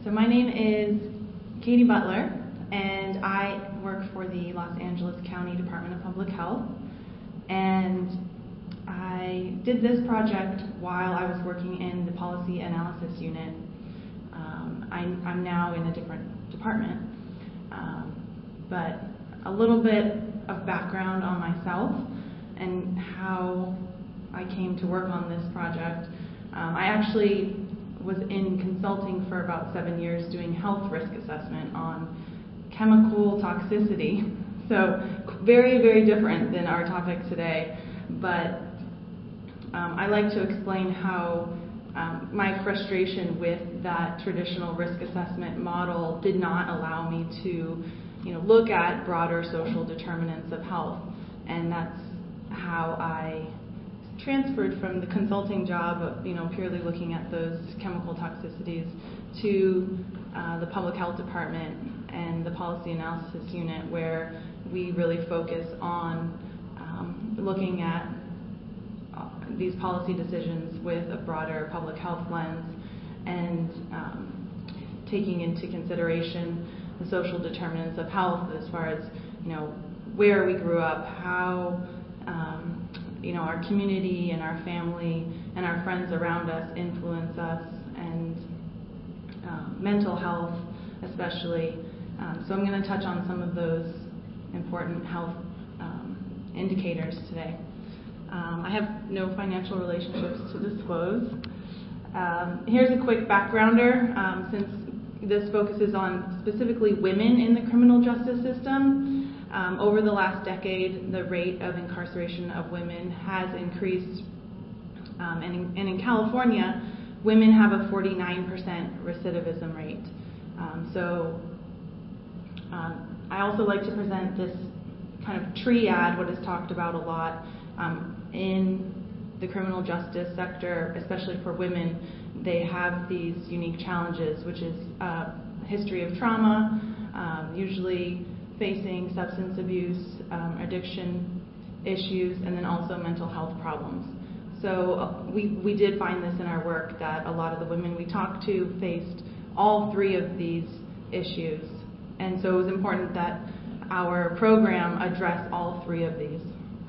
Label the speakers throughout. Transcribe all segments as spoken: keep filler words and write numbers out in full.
Speaker 1: So my name is Katie Butler, and I work for the Los Angeles County Department of Public Health. And I did this project while I was working in the Policy Analysis Unit. Um, I'm, I'm now in a different department. Um, but a little bit of background on myself and how I came to work on this project. Um, I actually was in consulting for about seven years doing health risk assessment on chemical toxicity. So very, very different than our topic today. But um, I like to explain how um, my frustration with that traditional risk assessment model did not allow me to, you know, look at broader social determinants of health. And that's how I transferred from the consulting job of, you know, purely looking at those chemical toxicities to uh, the public health department and the policy analysis unit, where we really focus on um, looking at uh, these policy decisions with a broader public health lens and um, taking into consideration the social determinants of health as far as, you know, where we grew up, how um, you know, our community and our family and our friends around us influence us, and um, mental health especially. Um, so I'm going to touch on some of those important health um, indicators today. Um, I have no financial relationships to disclose. Um, here's a quick backgrounder. Um, since this focuses on specifically women in the criminal justice system, Um, over the last decade, the rate of incarceration of women has increased, um, and, in, and in California, women have a forty-nine percent recidivism rate. Um, so um, I also like to present this kind of triad, what is talked about a lot um, in the criminal justice sector, especially for women. They have these unique challenges, which is uh, history of trauma, um, usually facing substance abuse, um, addiction issues, and then also mental health problems. So uh, we, we did find this in our work, that a lot of the women we talked to faced all three of these issues. And so it was important that our program address all three of these.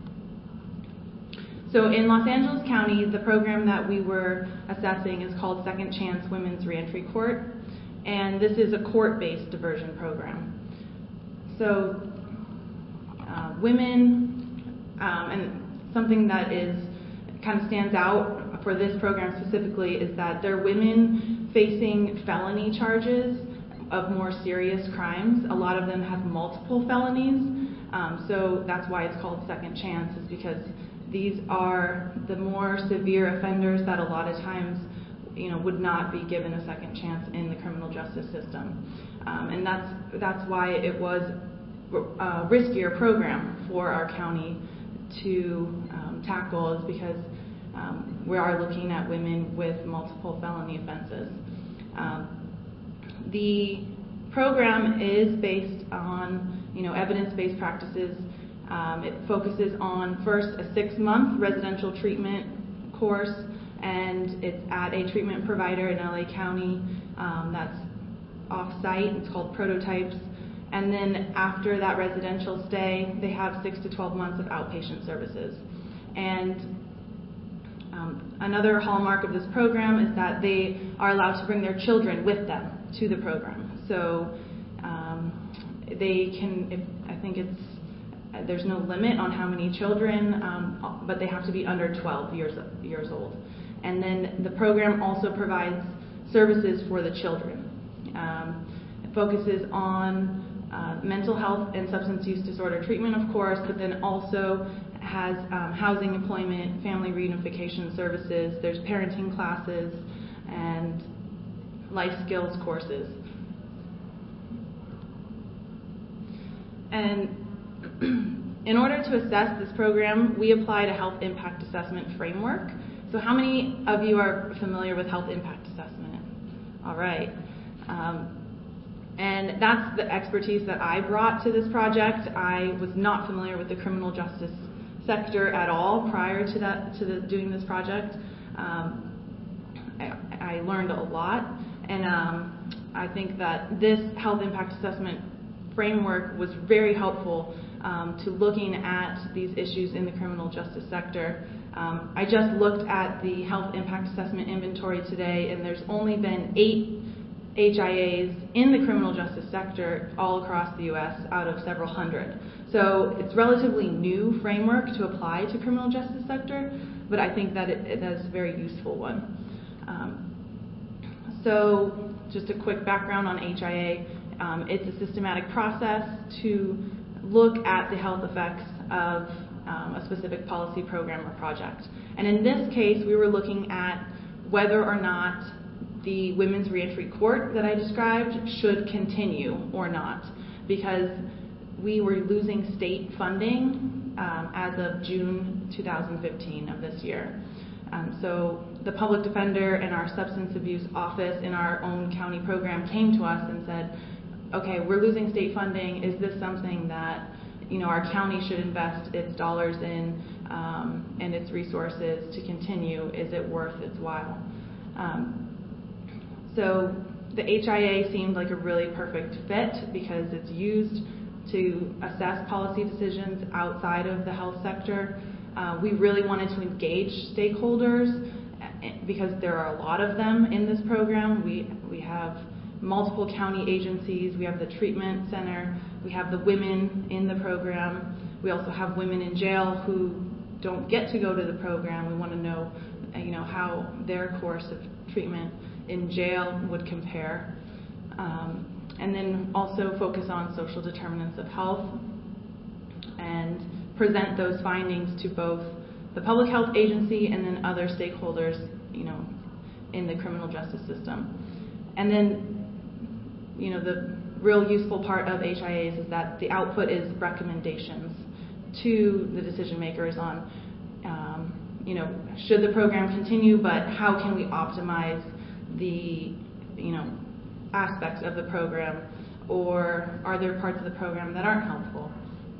Speaker 1: So in Los Angeles County, the program that we were assessing is called Second Chance Women's Reentry Court, and this is a court-based diversion program. So uh, women, um, and something that is kind of stands out for this program specifically is that they're women facing felony charges of more serious crimes. A lot of them have multiple felonies, um, so that's why it's called Second Chance, is because these are the more severe offenders that a lot of times, you know, would not be given a second chance in the criminal justice system. Um, and that's that's why it was a riskier program for our county to um, tackle, is because um, we are looking at women with multiple felony offenses. Um, the program is based on, you know, evidence-based practices. Um, it focuses on first a six-month residential treatment course, and it's at a treatment provider in L A County um, that's off-site. It's called Prototypes. And then after that residential stay, they have six to twelve months of outpatient services. And um, another hallmark of this program is that they are allowed to bring their children with them to the program. So um, they can, if, I think it's, there's no limit on how many children, um, but they have to be under twelve years, years old. And then the program also provides services for the children. Um, it focuses on Uh, mental health and substance use disorder treatment, of course, but then also has um, housing, employment, family reunification services. There's parenting classes and life skills courses. And in order to assess this program, we applied a health impact assessment framework. So how many of you are familiar with health impact assessment? All right. Um, And that's the expertise that I brought to this project. I was not familiar with the criminal justice sector at all prior to that, to the, doing this project. Um, I, I learned a lot, and um, I think that this health impact assessment framework was very helpful um, to looking at these issues in the criminal justice sector. Um, I just looked at the health impact assessment inventory today, and there's only been eight H I As in the criminal justice sector all across the U S out of several hundred. So it's a relatively new framework to apply to criminal justice sector, but I think that it, it is a very useful one. Um, so just a quick background on H I A. Um, it's a systematic process to look at the health effects of um, a specific policy, program, or project. And in this case, we were looking at whether or not the Women's Reentry Court that I described should continue or not, because we were losing state funding um, as of June two thousand fifteen of this year. Um, so the public defender and our substance abuse office in our own county program came to us and said, okay, we're losing state funding. Is this something that, you know, our county should invest its dollars in um, and its resources to continue? Is it worth its while? Um, so the H I A seemed like a really perfect fit because it's used to assess policy decisions outside of the health sector. Uh, we really wanted to engage stakeholders because there are a lot of them in this program. We, we have multiple county agencies, we have the treatment center, we have the women in the program, we also have women in jail who don't get to go to the program. We want to know, you know, how their course of treatment in jail would compare. Um, and then also focus on social determinants of health and present those findings to both the public health agency and then other stakeholders, you know, in the criminal justice system. And then, you know, the real useful part of H I As is that the output is recommendations to the decision makers on, um, you know, should the program continue, but how can we optimize the, you know, aspects of the program, or are there parts of the program that aren't helpful?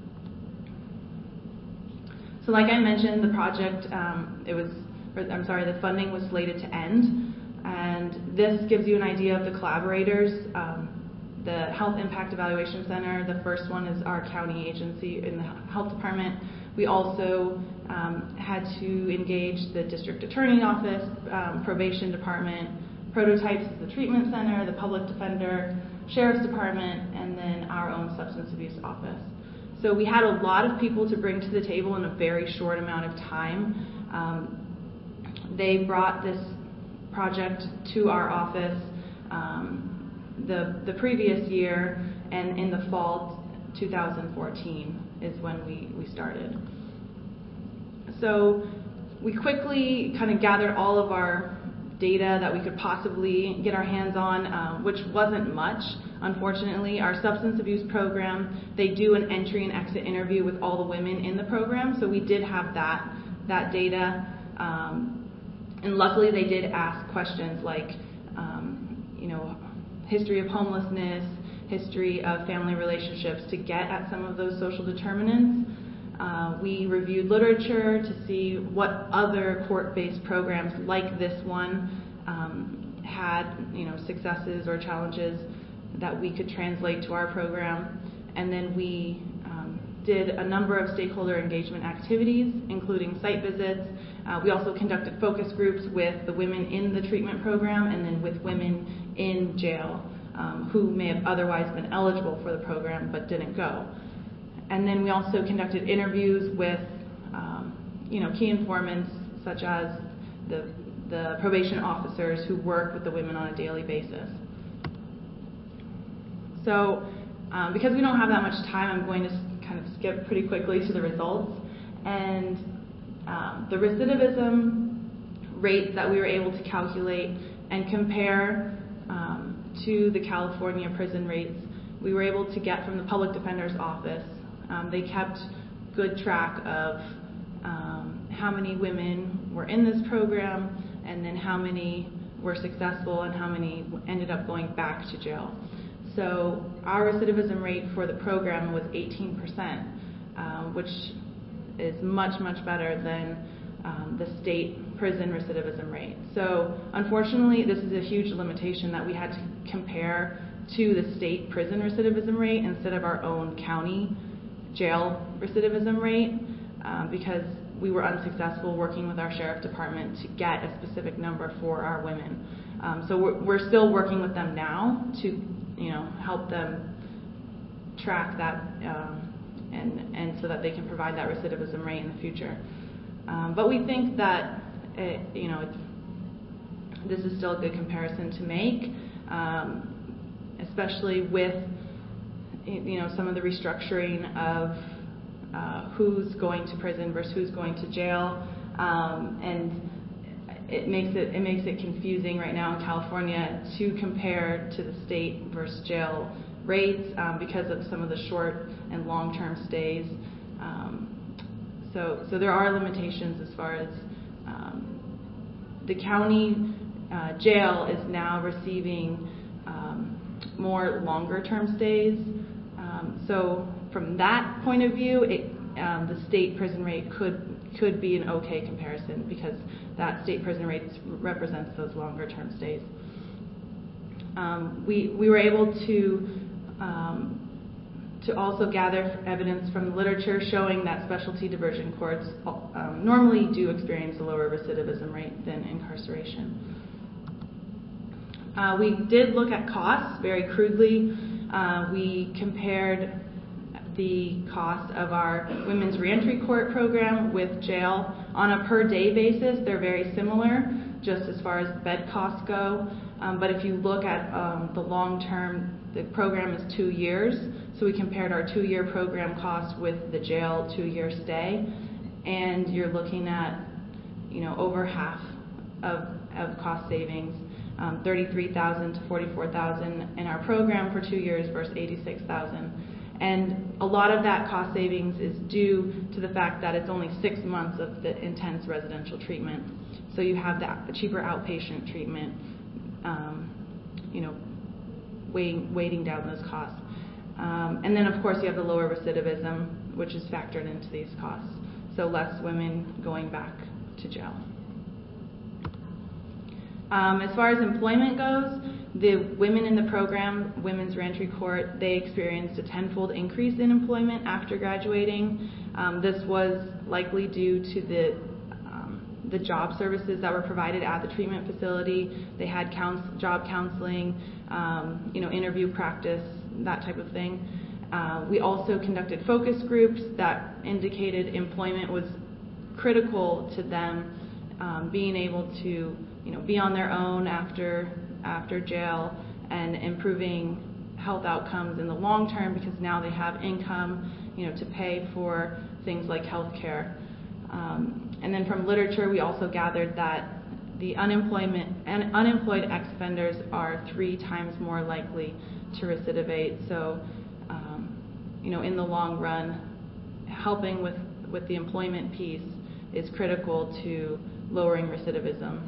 Speaker 1: So like I mentioned, the project, um, it was, or, I'm sorry, the funding was slated to end, and this gives you an idea of the collaborators. Um, the Health Impact Evaluation Center, the first one is our county agency in the health department. We also um, had to engage the district attorney office, um, probation department, Prototypes is the treatment center, the public defender, sheriff's department, and then our own substance abuse office. So we had a lot of people to bring to the table in a very short amount of time. Um, they brought this project to our office um, the, the previous year, and in the fall two thousand fourteen is when we, we started. So we quickly kind of gathered all of our data that we could possibly get our hands on, um, which wasn't much, unfortunately. Our substance abuse program, they do an entry and exit interview with all the women in the program, so we did have that, that data. Um, and luckily they did ask questions like, um, you know, history of homelessness, history of family relationships to get at some of those social determinants. Uh, we reviewed literature to see what other court-based programs like this one um, had, you know, successes or challenges that we could translate to our program. And then we um, did a number of stakeholder engagement activities, including site visits. Uh, we also conducted focus groups with the women in the treatment program and then with women in jail um, who may have otherwise been eligible for the program but didn't go. And then we also conducted interviews with, um, you know, key informants such as the, the probation officers who work with the women on a daily basis. So um, because we don't have that much time, I'm going to kind of skip pretty quickly to the results. And um, the recidivism rates that we were able to calculate and compare um, to the California prison rates, we were able to get from the public defender's office. Um, they kept good track of um, how many women were in this program and then how many were successful and how many ended up going back to jail. So our recidivism rate for the program was eighteen percent, um, which is much, much better than um, the state prison recidivism rate. So unfortunately, this is a huge limitation that we had to compare to the state prison recidivism rate instead of our own county jail recidivism rate, um, because we were unsuccessful working with our sheriff department to get a specific number for our women. Um, so we're, we're still working with them now to, you know, help them track that um, and, and so that they can provide that recidivism rate in the future. Um, but we think that, it, you know, it's, this is still a good comparison to make, um, especially with, you know, some of the restructuring of uh, who's going to prison versus who's going to jail, um, and it makes it it makes it confusing right now in California to compare to the state versus jail rates um, because of some of the short and long-term stays. Um, so so there are limitations as far as um, the county uh, jail is now receiving um, more longer-term stays. Um, so from that point of view, it, um, the state prison rate could could be an okay comparison because that state prison rate represents those longer-term stays. Um, we we were able to um, to also gather evidence from the literature showing that specialty diversion courts um, normally do experience a lower recidivism rate than incarceration. Uh, we did look at costs very crudely. Uh, we compared the cost of our women's reentry court program with jail on a per day basis. They're very similar just as far as bed costs go. Um, but if you look at um, the long term, the program is two years. So we compared our two year program cost with the jail two year stay. And you're looking at, you know, over half of, of cost savings. Um, thirty-three thousand dollars to forty-four thousand dollars in our program for two years versus eighty-six thousand dollars. And a lot of that cost savings is due to the fact that it's only six months of the intense residential treatment. So you have that cheaper outpatient treatment, um, you know, weighing, weighting down those costs. Um, and then, of course, you have the lower recidivism, which is factored into these costs. So less women going back to jail. Um, as far as employment goes, the women in the program, Women's Reentry Court, they experienced a tenfold increase in employment after graduating. Um, this was likely due to the um, the job services that were provided at the treatment facility. They had counsel, job counseling, um, you know, interview practice, that type of thing. Uh, we also conducted focus groups that indicated employment was critical to them um, being able to, you know, be on their own after after jail and improving health outcomes in the long term because now they have income, you know, to pay for things like health care. Um, and then from literature, we also gathered that the unemployment and unemployed ex-offenders are three times more likely to recidivate. So, um, you know, in the long run, helping with, with the employment piece is critical to lowering recidivism.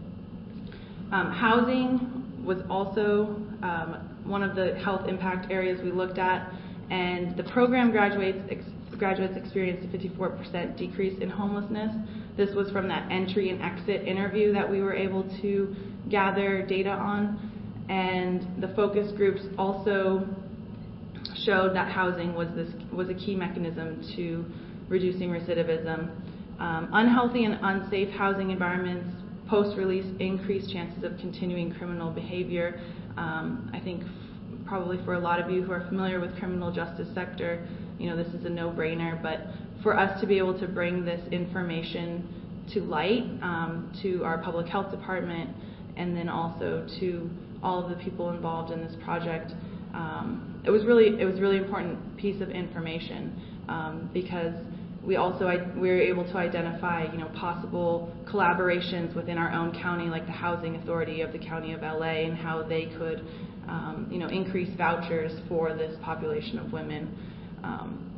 Speaker 1: Um, housing was also um, one of the health impact areas we looked at, and the program graduates ex- graduates experienced a fifty-four percent decrease in homelessness. This was from that entry and exit interview that we were able to gather data on, and the focus groups also showed that housing was this was a key mechanism to reducing recidivism. Um, unhealthy and unsafe housing environments post-release increased chances of continuing criminal behavior. Um, I think f- probably for a lot of you who are familiar with criminal justice sector, you know, this is a no-brainer, but for us to be able to bring this information to light um, to our public health department and then also to all of the people involved in this project, um, it was really it was really important piece of information um, because we also we were able to identify, you know, possible collaborations within our own county, like the Housing Authority of the County of L A, and how they could, um, you know, increase vouchers for this population of women. Um,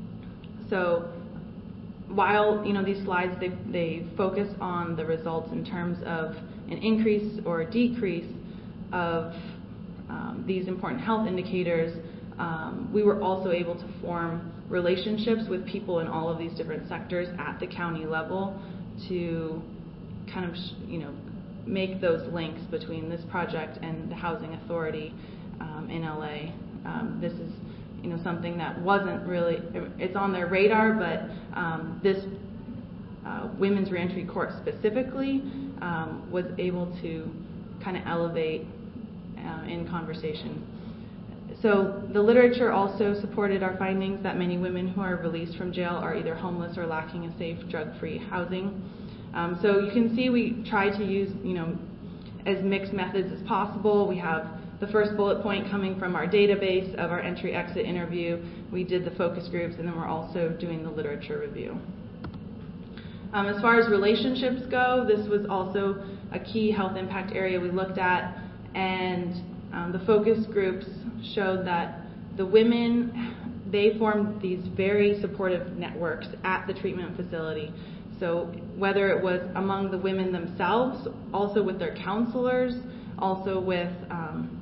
Speaker 1: so, while you know these slides they they focus on the results in terms of an increase or a decrease of um, these important health indicators, um, we were also able to form relationships with people in all of these different sectors at the county level to kind of, you know, make those links between this project and the Housing Authority um, in L A. Um, this is, you know, something that wasn't really, it's on their radar, but um, this uh, Women's Reentry Court specifically um, was able to kind of elevate uh, in conversation. So the literature also supported our findings that many women who are released from jail are either homeless or lacking a safe, drug-free housing. Um, so you can see we try to use, you know, as mixed methods as possible. We have the first bullet point coming from our database of our entry-exit interview. We did the focus groups, and then we're also doing the literature review. Um, as far as relationships go, this was also a key health impact area we looked at, and um, the focus groups showed that the women, they formed these very supportive networks at the treatment facility. So whether it was among the women themselves, also with their counselors, also with um,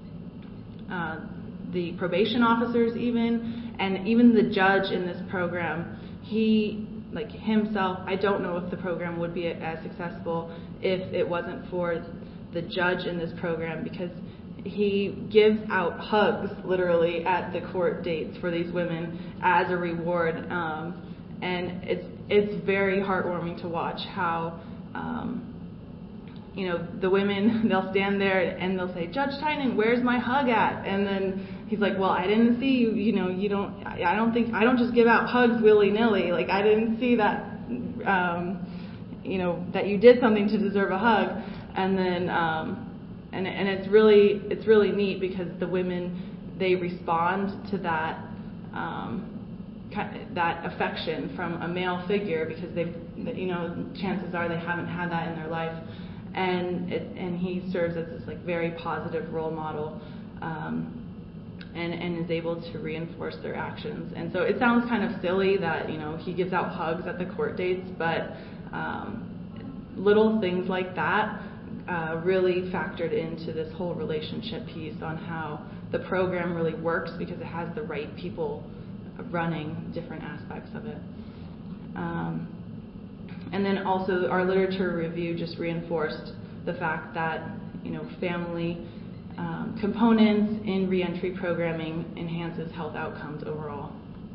Speaker 1: uh, the probation officers even, and even the judge in this program, he, like himself, I don't know if the program would be as successful if it wasn't for the judge in this program, because he gives out hugs literally at the court dates for these women as a reward. Um, and it's it's very heartwarming to watch how um, you know, the women, they'll stand there and they'll say, "Judge Tynan, where's my hug at?" And then he's like, "Well, I didn't see you, you know, you don't, I don't think, I don't just give out hugs willy-nilly. Like, I didn't see that, um, you know, that you did something to deserve a hug." And then, um, and, and it's really, it's really neat because the women, they respond to that, um, that affection from a male figure because they've, you know, chances are they haven't had that in their life. And it, and he serves as this like very positive role model, um, and and is able to reinforce their actions. And so it sounds kind of silly that, you know, he gives out hugs at the court dates, but um, little things like that uh, really factored into this whole relationship piece on how the program really works because it has the right people running different aspects of it. Um, And then also our literature review just reinforced the fact that, you know, family um, components in reentry programming enhances health outcomes overall.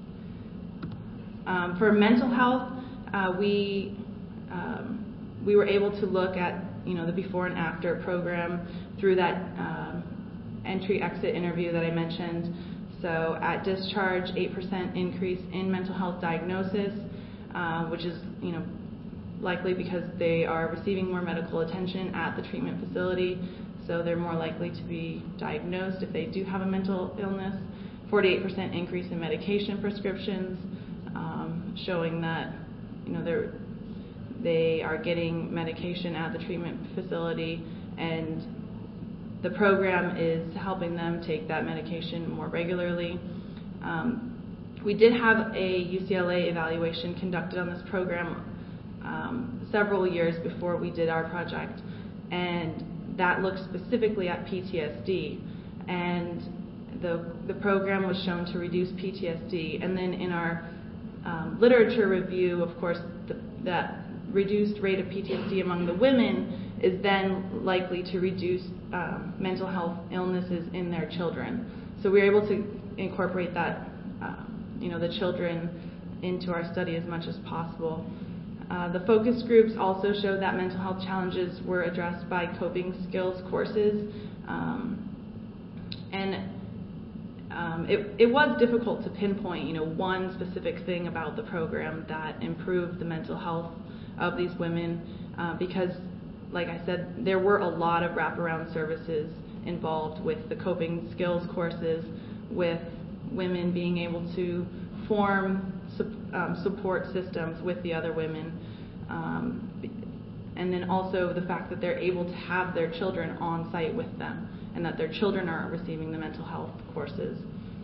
Speaker 1: Um, for mental health, uh, we um, we were able to look at, you know, the before and after program through that um, entry-exit interview that I mentioned. So at discharge, eight percent increase in mental health diagnosis, uh, which is, you know, likely because they are receiving more medical attention at the treatment facility, so they're more likely to be diagnosed if they do have a mental illness. forty-eight percent increase in medication prescriptions, um, showing that, you know, they're, they are getting medication at the treatment facility, and the program is helping them take that medication more regularly. Um, we did have a U C L A evaluation conducted on this program Um, several years before we did our project, and that looked specifically at P T S D, and the the program was shown to reduce P T S D. And then in our um, literature review, of course, the, that reduced rate of P T S D among the women is then likely to reduce um, mental health illnesses in their children. So we were able to incorporate that, uh, you know, the children into our study as much as possible. Uh, the focus groups also showed that mental health challenges were addressed by coping skills courses, um, and um, it, it was difficult to pinpoint, you know, one specific thing about the program that improved the mental health of these women, uh, because, like I said, there were a lot of wraparound services involved with the coping skills courses, with women being able to form Um, support systems with the other women, um, and then also the fact that they're able to have their children on site with them, and that their children are receiving the mental health courses.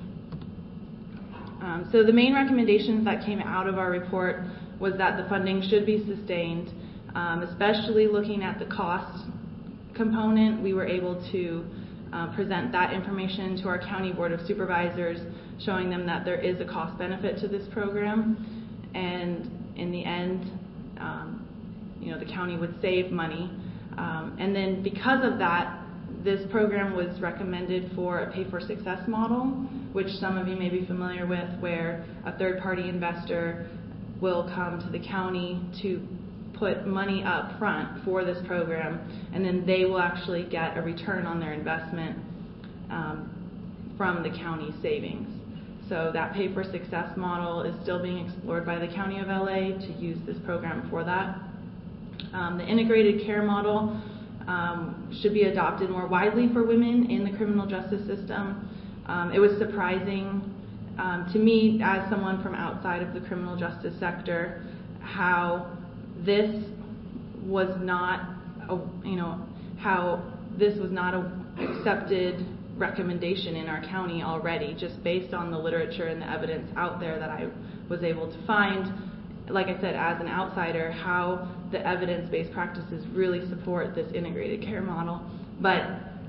Speaker 1: Um, so the main recommendations that came out of our report was that the funding should be sustained, um, especially looking at the cost component. We were able to uh, present that information to our county board of supervisors, showing them that there is a cost benefit to this program, and in the end, um, you know, the county would save money. Um, and then because of that, this program was recommended for a pay-for-success model, which some of you may be familiar with, where a third-party investor will come to the county to put money up front for this program, and then they will actually get a return on their investment um, from the county savings. So that pay-for-success model is still being explored by the County of L A to use this program for that. Um, the integrated care model um, should be adopted more widely for women in the criminal justice system. Um, it was surprising um, to me, as someone from outside of the criminal justice sector, how this was not, a, you know, how this was not a accepted recommendation in our county already, just based on the literature and the evidence out there that I was able to find. Like I said, as an outsider, how the evidence-based practices really support this integrated care model. But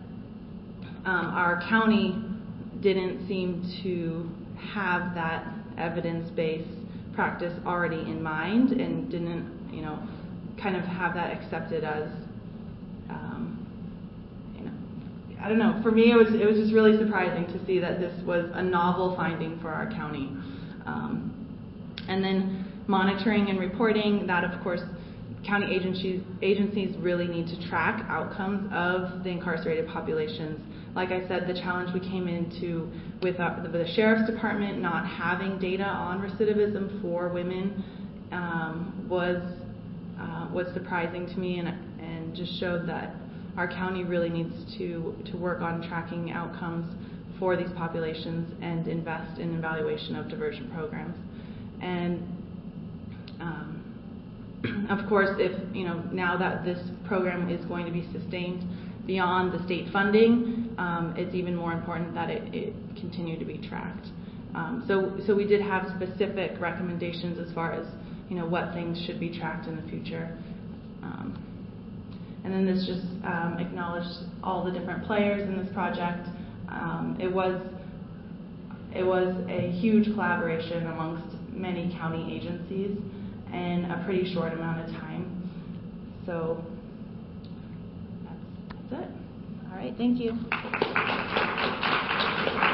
Speaker 1: um, our county didn't seem to have that evidence-based practice already in mind, and didn't, you know, kind of have that accepted as, um, you know, I don't know. For me, it was it was just really surprising to see that this was a novel finding for our county. Um, and then monitoring and reporting, that of course county agencies agencies really need to track outcomes of the incarcerated populations. Like I said, the challenge we came into with our, the Sheriff's Department not having data on recidivism for women um, was uh, was surprising to me, and and just showed that our county really needs to to work on tracking outcomes for these populations and invest in evaluation of diversion programs. And um, of course, if you know now that this program is going to be sustained beyond the state funding, um, it's even more important that it, it continue to be tracked. Um, so, so we did have specific recommendations as far as you know what things should be tracked in the future. Um, and then this just um, acknowledged all the different players in this project. Um, it was it was a huge collaboration amongst many county agencies in a pretty short amount of time. So that's, that's it. All right, thank you.